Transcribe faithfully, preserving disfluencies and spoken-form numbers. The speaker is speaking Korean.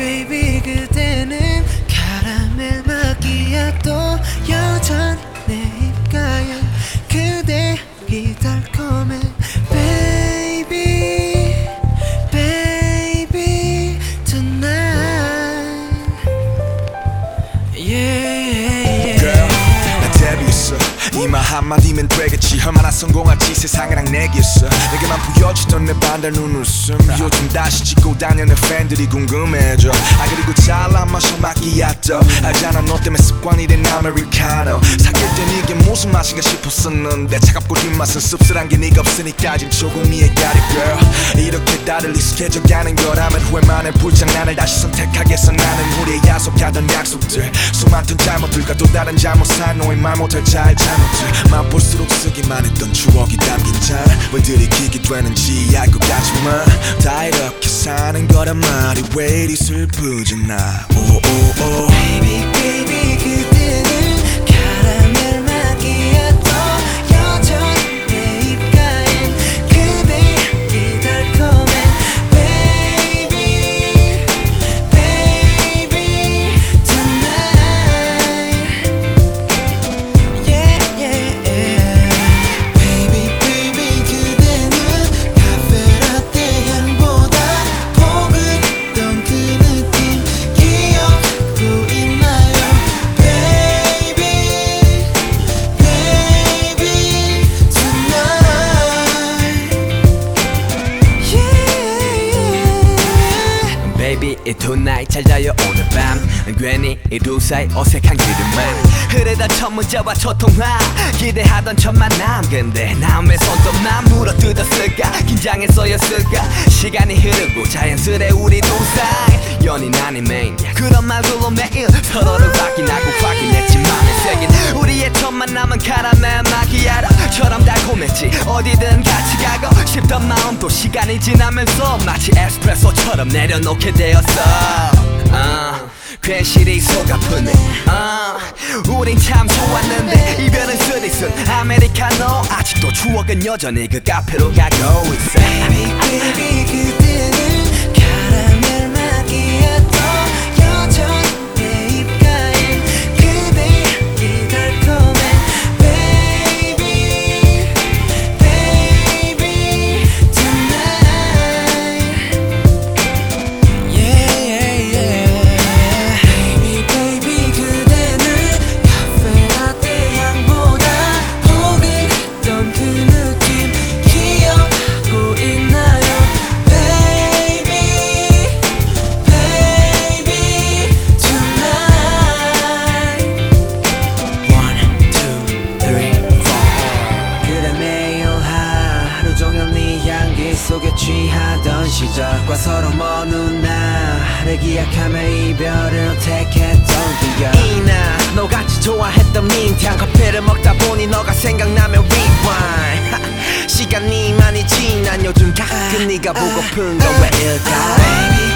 baby 그대는 카라멜 마키아토 여전 내 입가에 그대이 달콤해 baby baby tonight yeah Girl 나 데뷔했어 이 말 한마디면 되겠지 얼마나 성공할지 세상이랑 내겠어 내게만 보여주던 내 반달 눈웃음 요즘 다시 찍고 다니는 팬들이 궁금해져 아 그리고 잘 안 마셔 마키아토 알잖아 너 때문에 습관이 된 아메리카노 사귈 땐 이게 무슨 맛인가 싶었었는데 차갑고 뒷맛은 씁쓸한 게 네가 없으니까 지금 조금 이해가 돼 girl 이렇게 다들 익숙해져가는 거라면 후회만의 불장난을 다시 선택하겠어 나는 우리의 약속하던 약속들 수많던 잘못들과 또 다른 잘못한 너의 말 못할 잘 잘못들 맛볼수록 쓰기만 했던 추억이 담긴 잔왜 들이키게 되는지 알 것 같지만 다 이렇게 사는 거란 말이 왜 이리 슬프지 나 오오오 baby baby 그대는 카라멜 마키아토 여전 내 입가엔 그대이 달콤해 baby baby tonight yeah yeah yeah baby baby 그대는 카페라떼 향보다 포근했던 그 느낌 기억도 있나요 baby baby tonight yeah Baby 이 tonight 잘 자요 오늘 밤 괜히 이 두 사이 어색한 기름만 흐르던 첫 문자와 첫 통화 기대하던 첫 만남 근데 남의 손톱만 물어뜯었을까 긴장했어였을까 시간이 흐르고 자연스레 우리 두 사이 연인 아닌 매니아 그런 말들로 매일 서로를 확인하고 확인했지 맘에 새긴 우리의 첫 만남은 카라멜 마키아토처럼 달콤했지 어디든 같이 가고 싶던 마음도 시간이 지나면서 마치 에스프레소처럼 내려놓게 되었어 uh, 괜시리 속 아프네 uh, 우린 참 좋았는데 이별은 쓰리쓴 아메리카노 아직도 추억은 여전히 그 카페로 가고 있어 baby baby 그대는 카라멜 마키아토 여전 내 입가엔 그대이 달콤해 baby baby tonight yeah yeah yeah baby baby 그대는 카페라떼 향보다 포근했던 그 느낌 기억하고 있나요 baby baby tonight one two three four 그대 매일 하루 종일 네 향기 속에 취하던 시절과 서로 먼 훗날을 기약하며 이별을 택했던 기억 이나 너같이 좋아했던 민트향 커피를 먹다 보니 너가 생각나면 rewind 시간이 많이 지난 요즘 가끔 네가 보고픈 건 왜일까